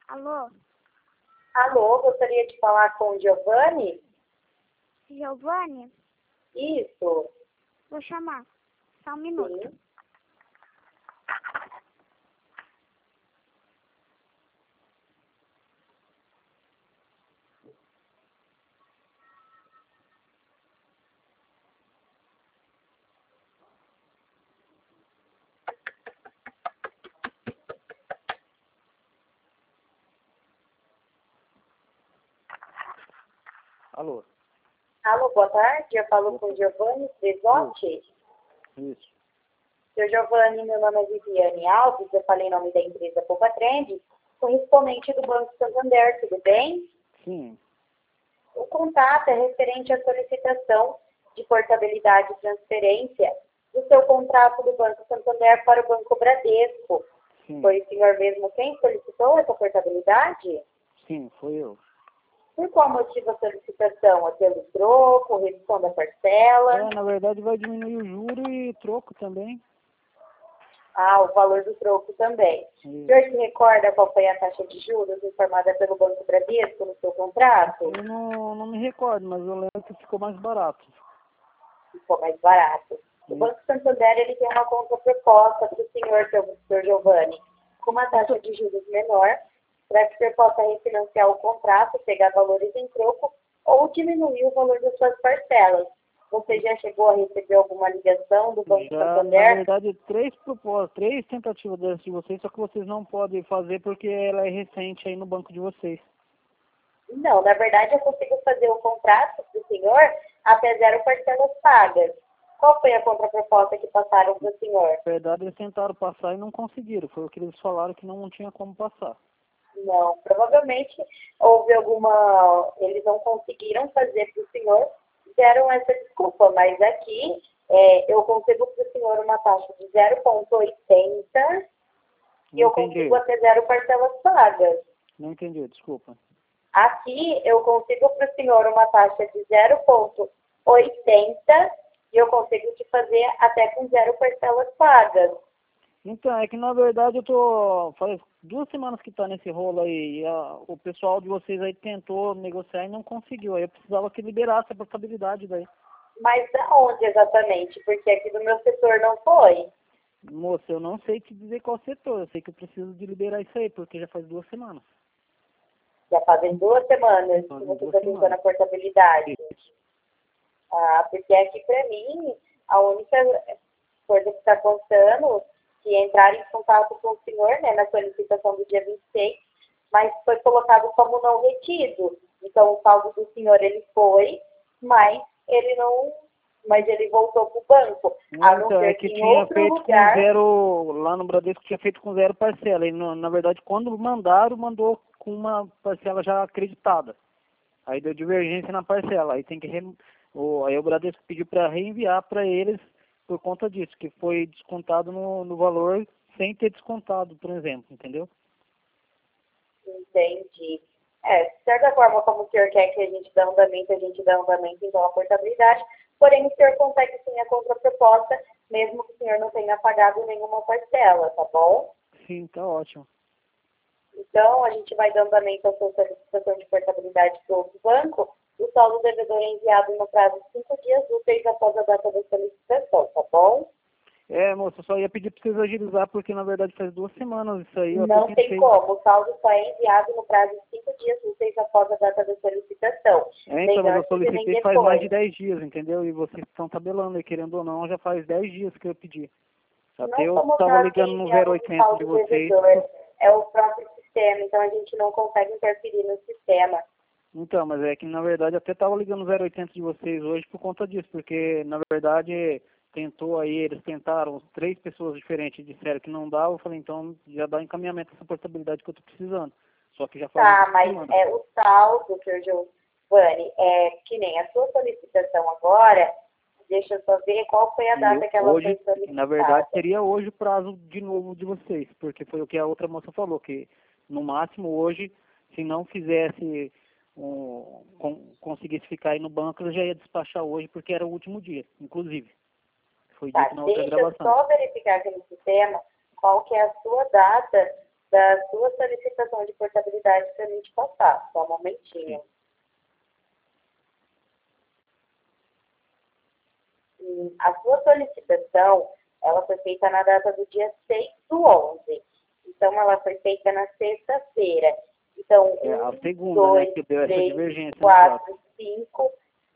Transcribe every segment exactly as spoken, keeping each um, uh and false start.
Alô? Alô, gostaria de falar com o Giovanni? Giovanni? Isso. Vou chamar. Só um minuto. Sim. Alô? Alô, boa tarde. Eu falo com o Giovanni Tresotti. Isso. Seu Giovanni, meu nome é Viviane Alves, eu falei em nome da empresa Poupa Trend, correspondente do Banco Santander, tudo bem? Sim. O contato é referente à solicitação de portabilidade e transferência do seu contrato do Banco Santander para o Banco Bradesco. Sim. Foi o senhor mesmo quem solicitou essa portabilidade? Sim, foi eu. Por qual motivo a solicitação? É pelo troco, redução da parcela? É, na verdade vai diminuir o juro e troco também. Ah, o valor do troco também. Isso. O senhor se recorda qual foi a taxa de juros informada pelo Banco Bradesco no seu contrato? Eu não, não me recordo, mas eu lembro que ficou mais barato. Ficou mais barato. O Isso. Banco Santander ele tem uma contraproposta para o senhor, seu, seu Giovanni, com uma taxa de juros menor, para que o senhor possa refinanciar o contrato, pegar valores em troco ou diminuir o valor das suas parcelas. Você já chegou a receber alguma ligação do Banco Já, na Santander? verdade, três propostas, três tentativas dessas de vocês, só que vocês não podem fazer porque ela é recente aí no banco de vocês. Não, na verdade eu consigo fazer o contrato do senhor até zero parcelas pagas. Qual foi a contraproposta que passaram para o senhor? Na verdade, eles tentaram passar e não conseguiram. Foi o que eles falaram que não tinha como passar. Não, provavelmente houve alguma... Eles não conseguiram fazer para o senhor, deram essa desculpa, mas aqui é, eu consigo para o senhor uma taxa de zero vírgula oitenta e eu Não entendi. consigo até zero parcelas pagas. Não entendi, desculpa. Aqui eu consigo para o senhor uma taxa de zero vírgula oitenta e eu consigo te fazer até com zero parcelas pagas. Então, é que na verdade eu tô... Faz duas semanas que tá nesse rolo aí. E a, o pessoal de vocês aí tentou negociar e não conseguiu. Aí eu precisava que liberasse a portabilidade daí. Mas da onde exatamente? Porque aqui do meu setor não foi. Moça, eu não sei te dizer qual setor. Eu sei que eu preciso de liberar isso aí, porque já faz duas semanas. Já fazem duas semanas que Fazem você duas está tentando semanas. a portabilidade. Isso. Ah, porque aqui para mim, a única coisa que está constando que entrar em contato com o senhor, né, na solicitação do dia vinte e seis, mas foi colocado como não retido. Então o saldo do senhor ele foi, mas ele não, mas ele voltou para o banco. A não Então, é ser que que em tinha outro feito lugar. com zero, lá no Bradesco tinha feito com zero parcela. E no, na verdade, quando mandaram, mandou com uma parcela já acreditada. Aí deu divergência na parcela. Aí tem que re, o, aí o Bradesco pediu para reenviar para eles por conta disso, que foi descontado no, no valor sem ter descontado, por exemplo, entendeu? Entendi. É, de certa forma, como o senhor quer que a gente dê andamento, a gente dá andamento, então a portabilidade, porém o senhor consegue sim a contraproposta, mesmo que o senhor não tenha pagado nenhuma parcela, tá bom? Sim, tá ótimo. Então, a gente vai dando andamento à sua solicitação de portabilidade para o banco, o saldo devedor é enviado no prazo de cinco dias úteis após a data da solicitação, tá bom? É, moça, eu só ia pedir para vocês agilizar, porque na verdade faz duas semanas isso aí. Eu Não até tem tentei. como, o saldo só é enviado no prazo de cinco dias úteis após a data da solicitação. É, Nem então, mas eu antes e nem solicitei faz mais de depois. dez dias, entendeu? E vocês estão tabelando, e querendo ou não, já faz dez dias que eu pedi. Até Não eu somos estava nós que ligando no zero enviamos o oitocentos de saldo vocês. devedor, é o próprio sistema, então a gente não consegue interferir no sistema. Então, mas é que na verdade até estava ligando no zero oitocentos de vocês hoje por conta disso, porque na verdade tentou aí, eles tentaram, três pessoas diferentes disseram que não dava, eu falei, então já dá encaminhamento essa portabilidade que eu estou precisando. Só que já faz Tá, duas mas semanas. é o saldo, que eu Giovanni, é que nem a sua solicitação agora, deixa eu só ver qual foi a E data eu, que ela hoje, foi solicitada. na verdade, seria hoje o prazo de novo de vocês, porque foi o que a outra moça falou, que no máximo hoje, se não fizesse, um, com, conseguisse ficar aí no banco, ela já ia despachar hoje, porque era o último dia, inclusive. Foi Tá, dito na outra deixa eu gravação. só verificar aqui no sistema qual que é a sua data da sua solicitação de portabilidade para mim te passar. Só um momentinho. Hum, A sua solicitação, ela foi feita na data do dia seis do onze. Então, ela foi feita na sexta-feira. Então, É a um, segunda, dois, né, que deu essa três, divergência no quatro, cinco.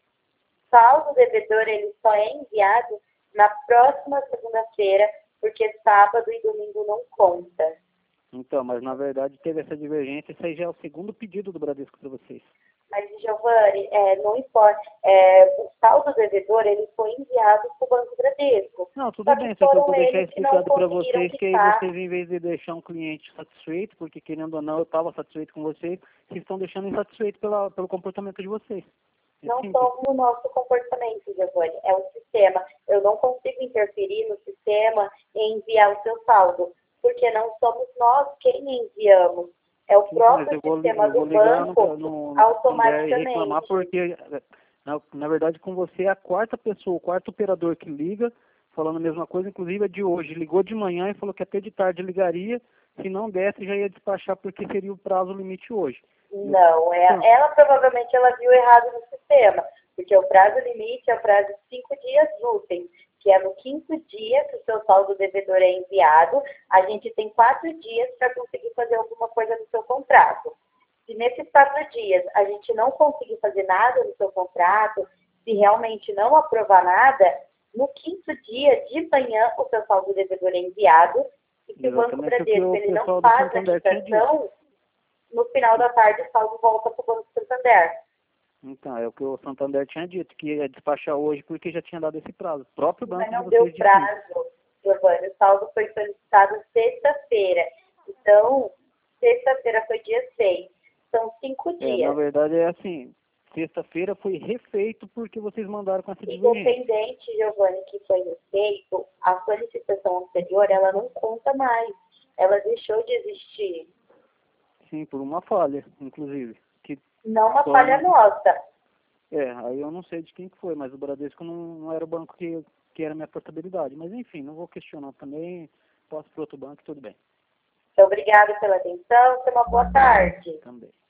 Saldo devedor, ele só é enviado na próxima segunda-feira, porque sábado e domingo não conta. Então, mas na verdade teve essa divergência, isso aí já é o segundo pedido do Bradesco para vocês. Mas, Giovanni, é, não importa. É, o saldo devedor, ele foi enviado para o Banco Bradesco. Não, tudo Só que bem, só que eu foram vou deixar eles que não explicado para conseguiram vocês que aí quitar. vocês, em vez de deixar um cliente satisfeito, porque querendo ou não eu estava satisfeito com vocês, vocês estão deixando insatisfeito pela, pelo comportamento de vocês. É Não simples. somos o nosso comportamento, Giovanni. É o sistema. Eu não consigo interferir no sistema e enviar o seu saldo, porque não somos nós quem enviamos. É o Sim, próprio mas eu vou, sistema eu vou do ligar banco no, no, no Santander e reclamar automaticamente. porque, na, na verdade, com você é a quarta pessoa, o quarto operador que liga, falando a mesma coisa, inclusive a de hoje. Ligou de manhã e falou que até de tarde ligaria, se não desse já ia despachar porque seria o prazo limite hoje. Não, é, Então, ela provavelmente ela viu errado no sistema, porque o prazo limite é o prazo de cinco dias úteis, que é no quinto dia que o seu saldo devedor é enviado, a gente tem quatro dias para conseguir fazer alguma coisa no seu contrato. Se nesses quatro dias a gente não conseguir fazer nada no seu contrato, se realmente não aprovar nada, no quinto dia de manhã o seu saldo devedor é enviado, e se o Banco exatamente o que Bradesco o ele não pessoal do faz a Santander tinha dito. quitação, no final da tarde o saldo volta para o Banco Santander. Então, é o que o Santander tinha dito, que ia despachar hoje porque já tinha dado esse prazo. O próprio banco Mas de não vocês deu disse isso. prazo, Giovanni. O saldo foi solicitado sexta-feira. Então, sexta-feira foi dia seis. São cinco É, na dias. verdade é assim, sexta-feira foi refeito porque vocês mandaram com essa divergência. Independente, Giovanni, que foi refeito, a solicitação anterior, ela não conta mais. Ela deixou de existir. Sim, por uma falha, inclusive. Que Não uma só falha não- nossa. É, aí eu não sei de quem que foi, mas o Bradesco não, não era o banco que, que era a minha portabilidade. Mas enfim, não vou questionar também, posso para outro banco, tudo bem. Obrigada pela atenção. Tenha uma boa tarde. Também.